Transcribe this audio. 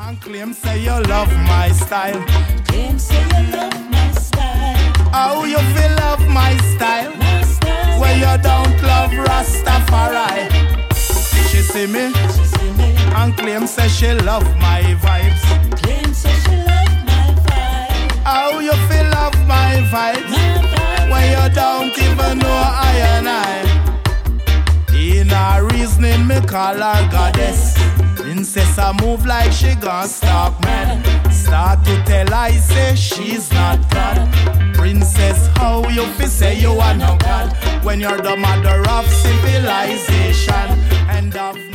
And claim say you love my style. Claim say you love my style. How you feel love my style? My style. When you don't love Rastafari. She see me and claim say she love my vibes. Claim say she love my vibes. How you feel love my vibes? My vibes. When you don't even know I and I. In her reasoning me call her goddess. Princess I move like she gon' stalk man. Start to tell I say she's not God. Princess, how you fi say you are no God when you're the mother of civilization and of